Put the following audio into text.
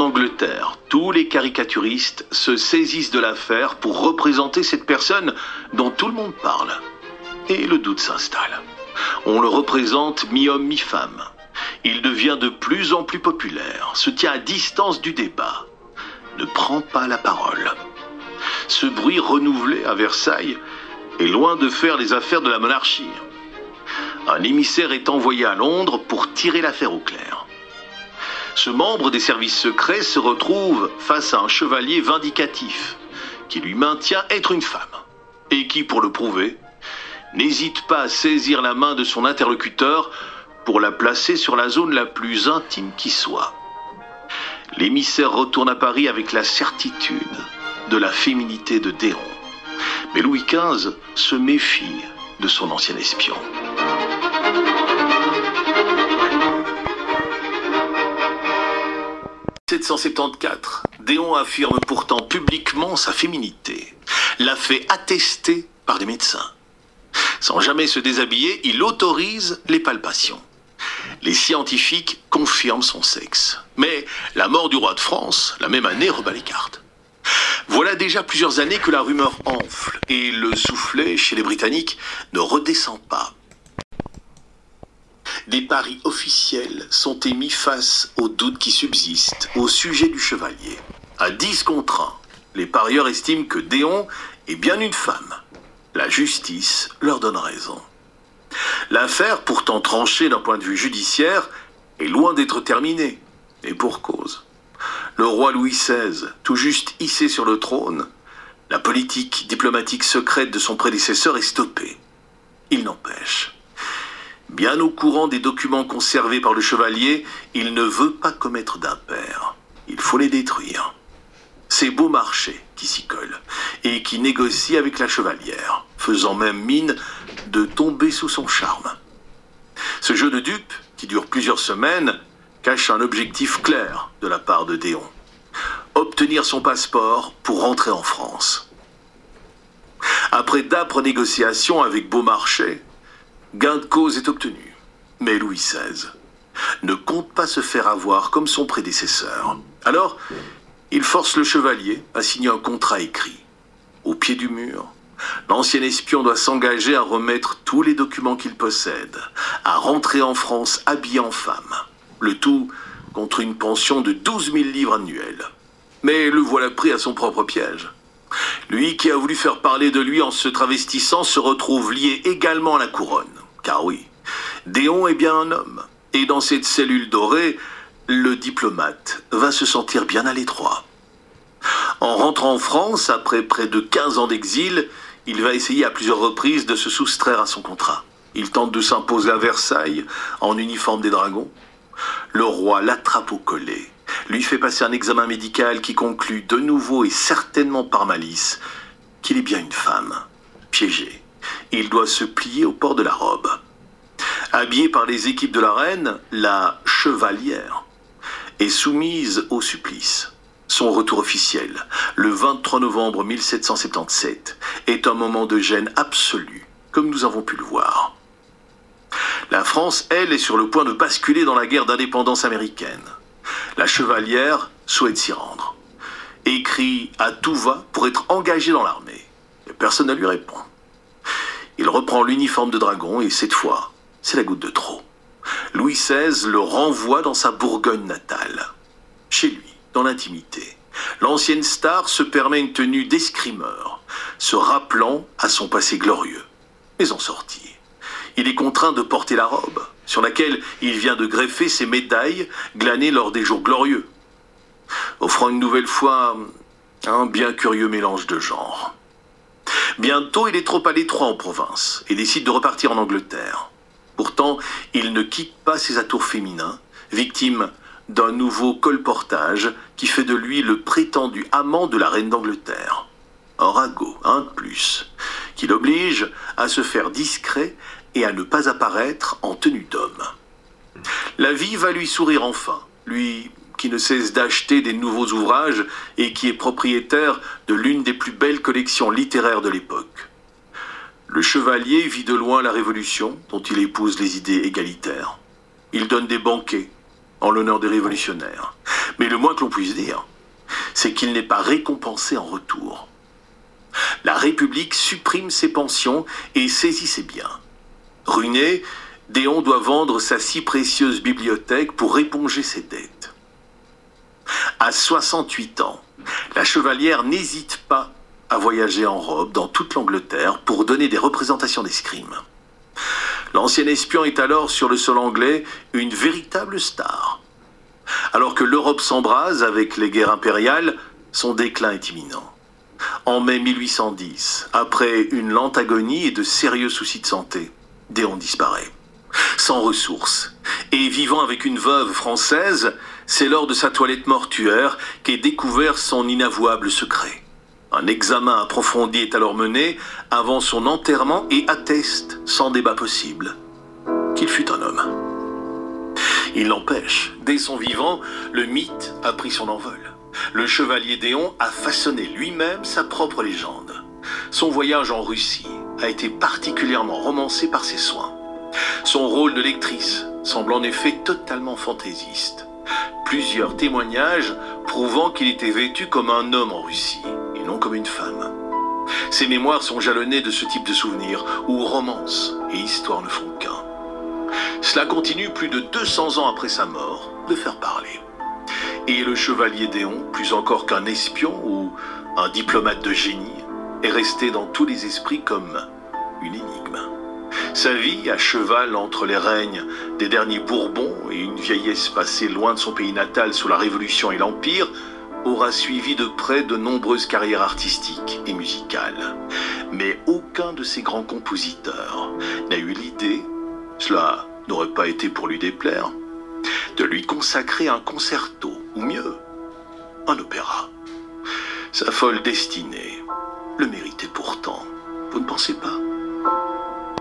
Angleterre, tous les caricaturistes se saisissent de l'affaire pour représenter cette personne dont tout le monde parle. Et le doute s'installe. On le représente mi-homme, mi-femme. Il devient de plus en plus populaire, se tient à distance du débat, ne prend pas la parole. Ce bruit renouvelé à Versailles est loin de faire les affaires de la monarchie. Un émissaire est envoyé à Londres pour tirer l'affaire au clair. Ce membre des services secrets se retrouve face à un chevalier vindicatif qui lui maintient être une femme et qui, pour le prouver, n'hésite pas à saisir la main de son interlocuteur pour la placer sur la zone la plus intime qui soit. L'émissaire retourne à Paris avec la certitude de la féminité de Déon. Mais Louis XV se méfie de son ancien espion. En 1774, Déon affirme pourtant publiquement sa féminité, la fait attester par des médecins. Sans jamais se déshabiller, il autorise les palpations. Les scientifiques confirment son sexe. Mais la mort du roi de France, la même année, rebat les cartes. Voilà déjà plusieurs années que la rumeur enfle et le soufflet chez les Britanniques ne redescend pas. Des paris officiels sont émis face aux doutes qui subsistent au sujet du chevalier. À 10 contre 1, les parieurs estiment que Déon est bien une femme. La justice leur donne raison. L'affaire, pourtant tranchée d'un point de vue judiciaire, est loin d'être terminée, et pour cause. Le roi Louis XVI, tout juste hissé sur le trône, la politique diplomatique secrète de son prédécesseur est stoppée. Il n'empêche. Bien au courant des documents conservés par le chevalier, il ne veut pas commettre d'impair. Il faut les détruire. C'est Beaumarchais qui s'y colle et qui négocie avec la chevalière, faisant même mine de tomber sous son charme. Ce jeu de dupes, qui dure plusieurs semaines, cache un objectif clair de la part de Déon. Obtenir son passeport pour rentrer en France. Après d'âpres négociations avec Beaumarchais, gain de cause est obtenu. Mais Louis XVI ne compte pas se faire avoir comme son prédécesseur. Alors, il force le chevalier à signer un contrat écrit. Au pied du mur, l'ancien espion doit s'engager à remettre tous les documents qu'il possède, à rentrer en France habillé en femme. Le tout contre une pension de 12 000 livres annuelles. Mais le voilà pris à son propre piège. Lui qui a voulu faire parler de lui en se travestissant se retrouve lié également à la couronne. Car oui, Déon est bien un homme. Et dans cette cellule dorée, le diplomate va se sentir bien à l'étroit. En rentrant en France, après près de 15 ans d'exil, il va essayer à plusieurs reprises de se soustraire à son contrat. Il tente de s'imposer à Versailles en uniforme des dragons. Le roi l'attrape au collet, lui fait passer un examen médical qui conclut de nouveau et certainement par malice qu'il est bien une femme. Piégé, il doit se plier au port de la robe. Habillée par les équipes de la reine, la chevalière est soumise au supplice. Son retour officiel, le 23 novembre 1777, est un moment de gêne absolue, comme nous avons pu le voir. La France, elle, est sur le point de basculer dans la guerre d'indépendance américaine. La chevalière souhaite s'y rendre. Écrit à tout va pour être engagée dans l'armée. Et personne ne lui répond. Il reprend l'uniforme de dragon et cette fois, c'est la goutte de trop. Louis XVI le renvoie dans sa Bourgogne natale. Chez lui, dans l'intimité, l'ancienne star se permet une tenue d'escrimeur, se rappelant à son passé glorieux. Mais en sortie, il est contraint de porter la robe, sur laquelle il vient de greffer ses médailles glanées lors des jours glorieux, offrant une nouvelle fois un bien curieux mélange de genres. Bientôt, il est trop à l'étroit en province et décide de repartir en Angleterre. Pourtant, il ne quitte pas ses atours féminins, victime d'un nouveau colportage qui fait de lui le prétendu amant de la reine d'Angleterre. Un ragot, un de plus, qui l'oblige à se faire discret et à ne pas apparaître en tenue d'homme. La vie va lui sourire enfin, lui qui ne cesse d'acheter des nouveaux ouvrages et qui est propriétaire de l'une des plus belles collections littéraires de l'époque. Le chevalier vit de loin la Révolution, dont il épouse les idées égalitaires. Il donne des banquets en l'honneur des révolutionnaires. Mais le moins que l'on puisse dire, c'est qu'il n'est pas récompensé en retour. La République supprime ses pensions et saisit ses biens. Ruiné, Déon doit vendre sa si précieuse bibliothèque pour éponger ses dettes. À 68 ans, la chevalière n'hésite pas à voyager en robe dans toute l'Angleterre pour donner des représentations d'escrime. L'ancien espion est alors sur le sol anglais une véritable star. Alors que l'Europe s'embrase avec les guerres impériales, son déclin est imminent. En mai 1810, après une lente agonie et de sérieux soucis de santé, Déon disparaît. Sans ressources et vivant avec une veuve française, c'est lors de sa toilette mortuaire qu'est découvert son inavouable secret. Un examen approfondi est alors mené avant son enterrement et atteste, sans débat possible, qu'il fut un homme. Il n'empêche, dès son vivant, le mythe a pris son envol. Le chevalier Déon a façonné lui-même sa propre légende. Son voyage en Russie a été particulièrement romancé par ses soins. Son rôle de lectrice semble en effet totalement fantaisiste. Plusieurs témoignages prouvant qu'il était vêtu comme un homme en Russie et non comme une femme. Ses mémoires sont jalonnés de ce type de souvenirs où romance et histoire ne font qu'un. Cela continue plus de 200 ans après sa mort de faire parler. Et le chevalier Déon, plus encore qu'un espion ou un diplomate de génie, est resté dans tous les esprits comme une énigme. Sa vie, à cheval entre les règnes des derniers Bourbons et une vieillesse passée loin de son pays natal sous la Révolution et l'Empire, aura suivi de près de nombreuses carrières artistiques et musicales. Mais aucun de ces grands compositeurs n'a eu l'idée, cela n'aurait pas été pour lui déplaire, de lui consacrer un concerto, ou mieux, un opéra. Sa folle destinée le méritait pourtant, vous ne pensez pas ?